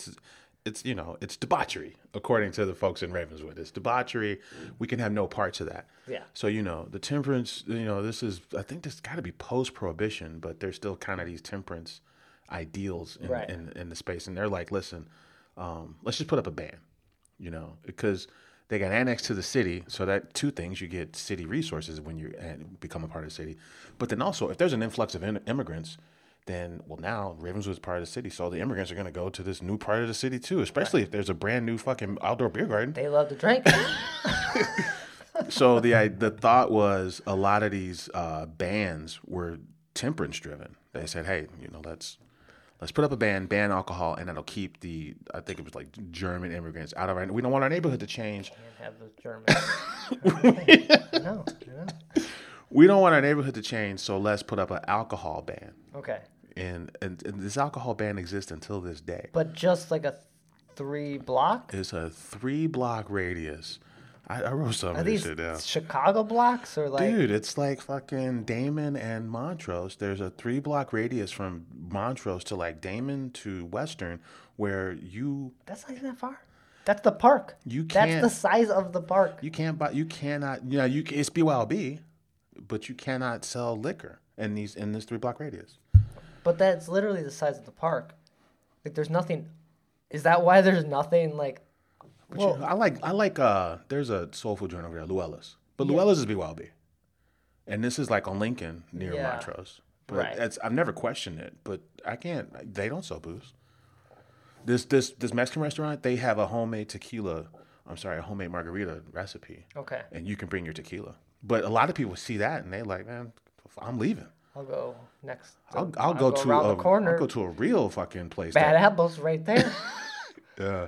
C: It's debauchery, according to the folks in Ravenswood. It's debauchery. We can have no parts of that.
A: Yeah.
C: So, the temperance, I think this got to be post-prohibition, but there's still kind of these temperance ideals in the space. And they're like, listen, let's just put up a ban, because they got annexed to the city. So that two things, you get city resources when you become a part of the city. But then also, if there's an influx of immigrants, then, now Ravenswood's part of the city. So the immigrants are going to go to this new part of the city too, especially if there's a brand new fucking outdoor beer garden.
A: They love to drink.
C: So the thought was a lot of these bans were temperance driven. They said, hey, let's put up a ban alcohol, and that'll keep I think it was like German immigrants out of our. We don't want our neighborhood to change.
A: Can't have those Germans. No.
C: We don't want our neighborhood to change, so let's put up an alcohol ban.
A: Okay.
C: And this alcohol ban exists until this day.
A: But just like a 3-block?
C: It's a 3-block radius. I wrote some of this shit down.
A: Are these Chicago blocks or like?
C: Dude, it's like fucking Damon and Montrose. There's a 3-block radius from Montrose to like Damon to Western, where you.
A: That's not even that far. That's the park.
C: You can't.
A: That's the size of the park.
C: You can't buy. You cannot. It's BYOB, but you cannot sell liquor in this 3-block radius.
A: But that's literally the size of the park. Like, there's nothing. Is that why there's nothing like?
C: Well, I like. There's a soul food joint over there, Luella's. But Luella's is BYOB, and this is like on Lincoln near Montrose. But
A: right.
C: I've never questioned it, but I can't. They don't sell booze. This Mexican restaurant, they have a homemade margarita recipe.
A: Okay.
C: And you can bring your tequila. But a lot of people see that and they like, man, I'm leaving.
A: I'll go next.
C: I'll go to
A: around the corner.
C: I'll go to a real fucking place.
A: Bad Apple's right there.
C: Yeah.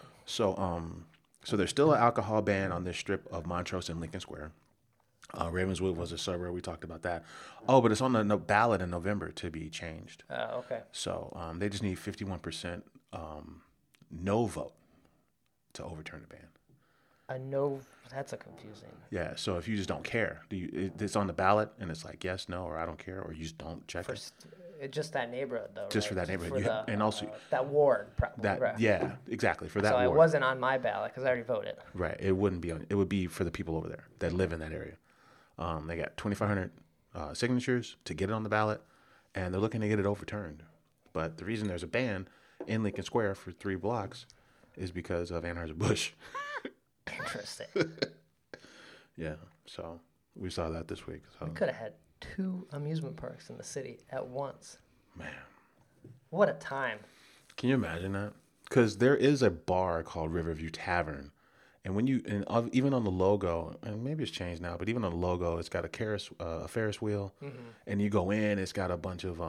C: So there's still an alcohol ban on this strip of Montrose and Lincoln Square. Ravenswood was a suburb. We talked about that. Oh, but it's on the ballot in November to be changed.
A: Oh, okay.
C: So they just need 51% no vote to overturn the ban.
A: That's a confusing.
C: Yeah, so if you just don't care, it's on the ballot and it's like yes, no, or I don't care, or you just don't check it.
A: Just that neighborhood, though.
C: Just
A: right?
C: for that neighborhood,
A: For
C: and also
A: that ward, probably. Right.
C: Yeah, exactly for that.
A: So
C: ward.
A: it wasn't on my ballot because I already voted.
C: Right, it wouldn't be on. It would be for the people over there that live in that area. They got 2,500 signatures to get it on the ballot, and they're looking to get it overturned. But the reason there's a ban in Lincoln Square for 3 blocks is because of Anheuser-Busch.
A: Interesting.
C: Yeah, so we saw that this week. So
A: We could have had 2 amusement parks in the city at once.
C: man,
A: What a time.
C: can you imagine that? Because there is a bar called Riverview Tavern, and when you even on the logo, and maybe it's changed now, but even on the logo, it's got a Ferris wheel, and you go in, it's got a bunch of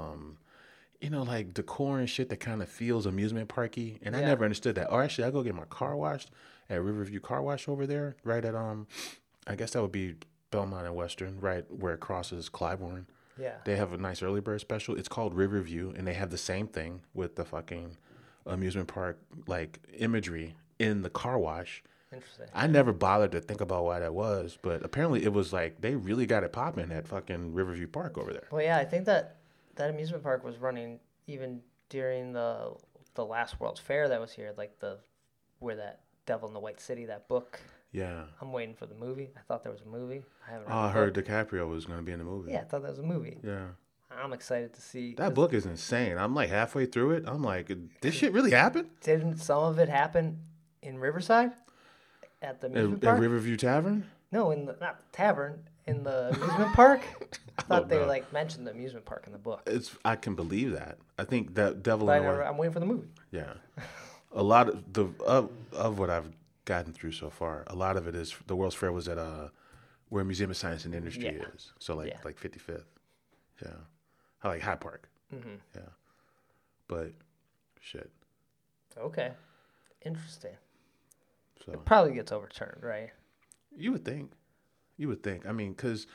C: like decor and shit that kind of feels amusement parky, and I
A: Yeah.
C: never understood that. Or actually, I go get my car washed at Riverview Car Wash over there, right at I guess that would be Belmont and Western, right where it crosses Clybourne.
A: Yeah.
C: They have a nice early bird special. It's called Riverview, and they have the same thing with the fucking amusement park like imagery in the car wash.
A: Interesting.
C: I never bothered to think about why that was, but apparently it was like they really got it popping at fucking Riverview Park over there.
A: Well, yeah, I think that amusement park was running even during the last World's Fair that was here, like where that Devil in the White City, that book.
C: Yeah.
A: I'm waiting for the movie. I thought there was a movie. I haven't.
C: Oh, I heard DiCaprio was going to be in the movie.
A: Yeah, I thought that was a movie.
C: Yeah.
A: I'm excited to see.
C: That book is insane. I'm like halfway through it. I'm like, this shit really happened?
A: Didn't some of it happen in Riverside at the amusement
C: At
A: park?
C: Riverview Tavern?
A: No, in the not the tavern, in the amusement park. I thought
C: don't
A: they
C: know.
A: like mentioned the amusement park in the book.
C: I can believe that. I think that Devil
A: But
C: in the White.
A: I'm waiting for the movie.
C: Yeah, a lot of what I've gotten through so far. A lot of it is the World's Fair was at where Museum of Science and Industry
A: Yeah.
C: is. So like
A: Yeah.
C: like 55th. Yeah, I like High Park.
A: Mm-hmm.
C: Yeah, but shit.
A: Okay, interesting.
C: So
A: Probably gets overturned, right?
C: you would think. You would think. I mean, because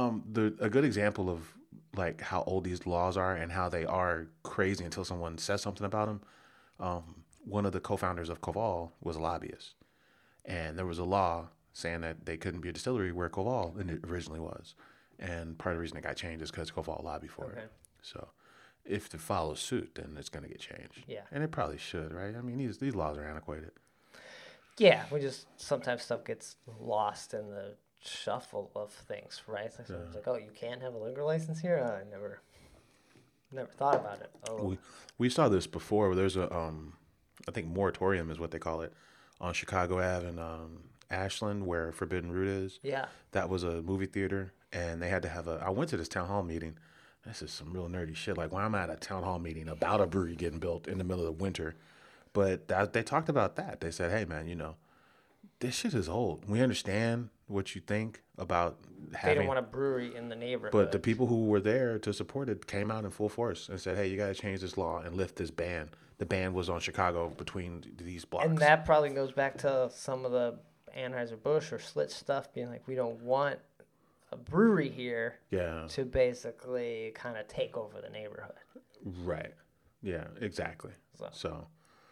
C: a good example of like how old these laws are and how they are crazy until someone says something about them. One of the co-founders of Koval was a lobbyist, and there was a law saying that they couldn't be a distillery where Koval originally was, and part of the reason it got changed is because Koval lobbied for
A: Okay.
C: it. So, if it follows suit, then it's going to get changed.
A: Yeah.
C: and it probably should, right? I mean, these laws are antiquated.
A: Yeah, we just sometimes stuff gets lost in the shuffle of things, right? So it's like, oh, you can't have a liquor license here. I never thought about it. Oh,
C: We saw this before. Where there's a I think moratorium is what they call it, on Chicago Ave and Ashland, where Forbidden Root is.
A: yeah.
C: That was a movie theater, and they had to have I went to this town hall meeting. This is some real nerdy shit. Like, why am I at a town hall meeting about a brewery getting built in the middle of the winter? But they talked about that. They said, hey, man, this shit is old. We understand what you think about
A: They
C: having.
A: don't want a brewery in the neighborhood.
C: But the people who were there to support it came out in full force and said, hey, you got to change this law and lift this ban. The ban was on Chicago between these blocks.
A: And that probably goes back to some of the Anheuser-Busch or Schlitz stuff being like, we don't want a brewery here
C: Yeah.
A: to basically kind of take over the neighborhood.
C: Right. Yeah, exactly.
A: So-
C: So,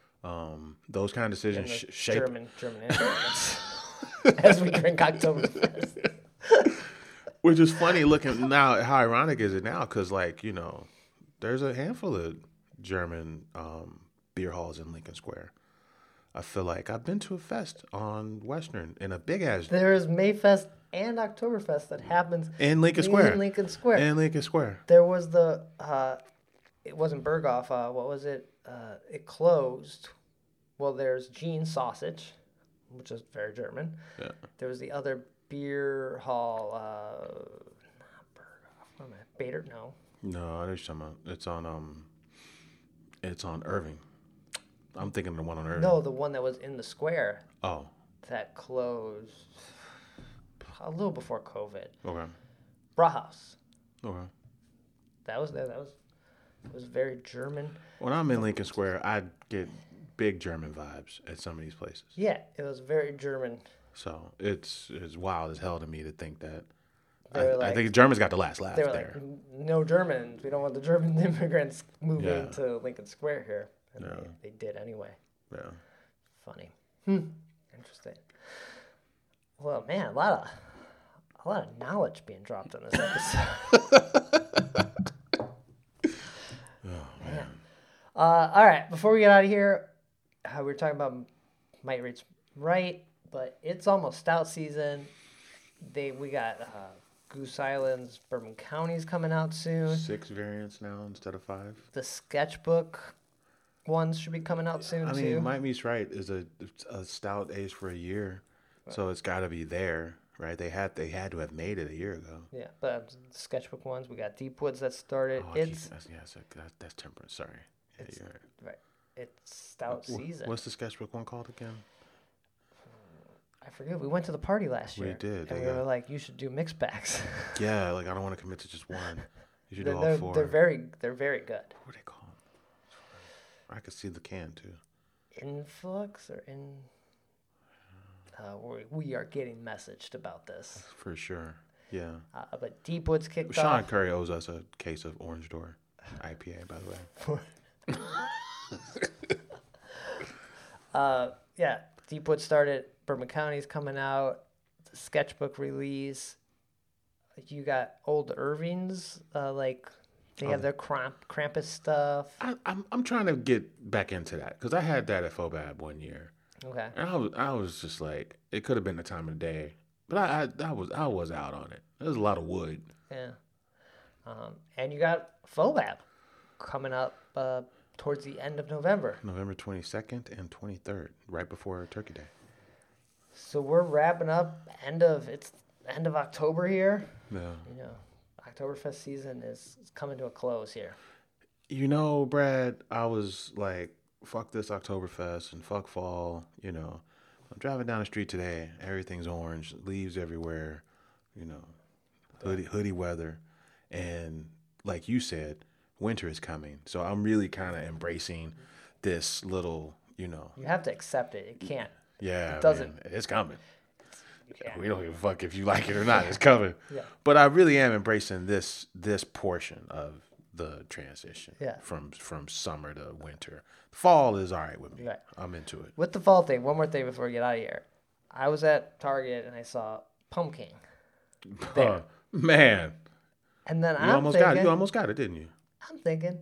C: those kind of
A: And
C: decisions
A: the
C: shape.
A: German influence as we drink Oktoberfest.
C: Which is funny looking now. How ironic is it now? Because, there's a handful of German beer halls in Lincoln Square. I feel like I've been to a fest on Western in a big ass
A: There is Mayfest and Oktoberfest that happens
C: in Lincoln Square.
A: in Lincoln Square.
C: In Lincoln Square.
A: There was it wasn't Berghoff. What was it? It closed. Well, there's Gene Sausage, which is very German.
C: Yeah.
A: There was the other beer hall. Not Berghoff. What am I? Bader? No.
C: No, I know what you're talking about. It's on Irving. I'm thinking of the one on Irving.
A: No, the one that was in the square
C: Oh,
A: that closed a little before COVID.
C: okay.
A: Brauhaus.
C: Okay.
A: That was there. It was very German.
C: When I'm in Lincoln Square, I get big German vibes at some of these places.
A: Yeah, it was very German.
C: So it's wild as hell to me to think that.
A: They were
C: I
A: like-
C: think Germans got the last laugh
A: They were
C: there.
A: like, no Germans. We don't want the German immigrants moving
C: Yeah.
A: to Lincoln Square here. And
C: Yeah.
A: they did anyway.
C: Yeah.
A: Funny. Interesting. Well, man, a lot of knowledge being dropped in this episode. Man. All right, before we get out of here, we were talking about might reach right, but it's almost stout season. We got Goose Island's Bourbon County's coming out soon.
C: 6 variants now instead of 5.
A: The Sketchbook ones should be coming out soon
C: I
A: too.
C: mean, Mike Meets Right is a stout aged for a year, so it's got to be there, right? They had to have made it a year ago.
A: Yeah, but sketchbook ones. We got Deep Woods that started.
C: Oh,
A: It's
C: that's temperance. Sorry. Yeah,
A: It's-
C: you're right.
A: right. It's stout season.
C: What's the sketchbook one called again?
A: I forget. We went to the party last
C: We
A: year.
C: did,
A: And
C: they
A: we were
C: got-
A: like, you should do mixed packs.
C: Yeah, like I don't want to commit to just one. You should do all
A: they're,
C: four.
A: they're very good.
C: What are they called? I could see the can too.
A: Influx or in. We are getting messaged about this.
C: For sure. Yeah.
A: But Deep Woods kicked
C: Sean
A: off.
C: Curry owes us a case of Orange Door IPA, by the way.
A: Yeah, Deep Woods started. Bourbon County's coming out. The sketchbook release. You got Old Irving's. Like they have their Krampus stuff.
C: I'm trying to get back into that because I had that at Fobab one year,
A: Okay.
C: and I was just like, it could have been the time of the day, but I was out on it. There's a lot of wood.
A: Yeah. And you got Fobab coming up towards the end of November.
C: November 22nd and 23rd, right before Turkey Day.
A: So we're wrapping up end of October here.
C: Yeah.
A: You know, Oktoberfest season is coming to a close here.
C: You know, Brad, I was like, fuck this Oktoberfest and fuck fall. You know, I'm driving down the street today. Everything's orange, leaves everywhere. You know, hoodie weather, and like you said, winter is coming. So I'm really kind of embracing this little, you know.
A: You have to accept it. It can't.
C: Yeah,
A: It doesn't.
C: man, it's coming.
A: Yeah.
C: We don't give a fuck if you like it or not. It's coming.
A: Yeah.
C: But I really am embracing this portion of the transition.
A: Yeah.
C: From summer to winter. Fall is all right with me.
A: Right.
C: I'm into it.
A: With the fall thing, one more thing before we get out of here. I was at Target and I saw Pumpkin. There.
C: Man,
A: And then
C: you almost got it, didn't you?
A: I'm thinking,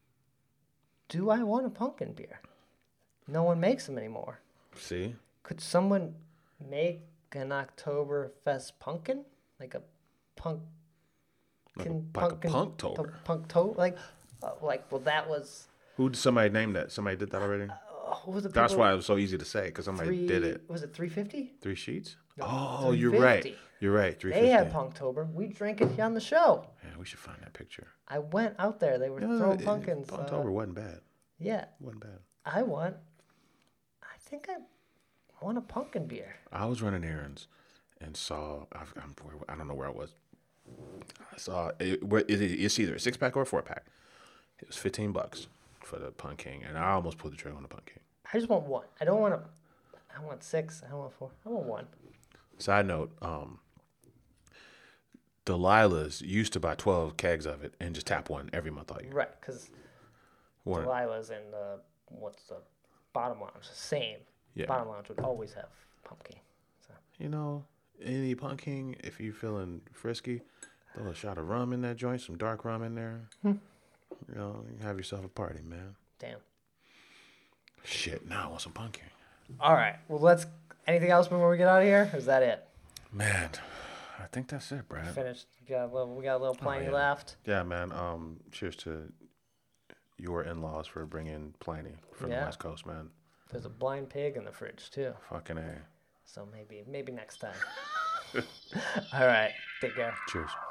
A: do I want a pumpkin beer? No one makes them anymore.
C: See?
A: Could someone make an Oktoberfest pumpkin? Like a pumpkin?
C: Like a
A: pumpkin
C: Punktober.
A: Well, that was...
C: Who did somebody name that? Somebody did that already?
A: Who was the
C: That's
A: people-
C: why it was so easy to say, because somebody did it.
A: Was it 350?
C: 3 sheets?
A: No,
C: Oh, you're right.
A: 350.
C: You're right. 350.
A: They had Punktober. We drank it on the show.
C: Yeah, we should find that picture.
A: I went out there. They were throwing pumpkins.
C: Punktober wasn't bad.
A: Yeah.
C: Wasn't bad.
A: I think I want a pumpkin beer.
C: I was running errands and saw, I don't know where I was. I saw, it's either a 6-pack or a 4-pack. It was $15 for the Pumpkin, and I almost pulled the trigger on the Pumpkin.
A: I just want one. I don't want I want 6. I don't want 4. I want one.
C: Side note, Delilah's used to buy 12 kegs of it and just tap one every month all year.
A: Right, because
C: One-
A: Delilah's and what's the bottom lounge? Same.
C: Yeah.
A: Bottom lounge would always have pumpkin. So.
C: You know, any Pumpkin, if you're feeling frisky, throw a shot of rum in that joint, some dark rum in there. You know, you have yourself a party, man.
A: Damn.
C: Shit, now I want some Pumpkin.
A: All right. Well, anything else before we get out of here? Or is that it?
C: Man, I think that's it, Brad.
A: Finished. We got a little plenty
C: yeah.
A: left.
C: Yeah, man. Cheers to your in-laws for bringing Pliny from the
A: Yeah.
C: West Coast, man.
A: There's a blind pig in the fridge too.
C: Fucking A.
A: So maybe next time. All right. Take care.
C: Cheers.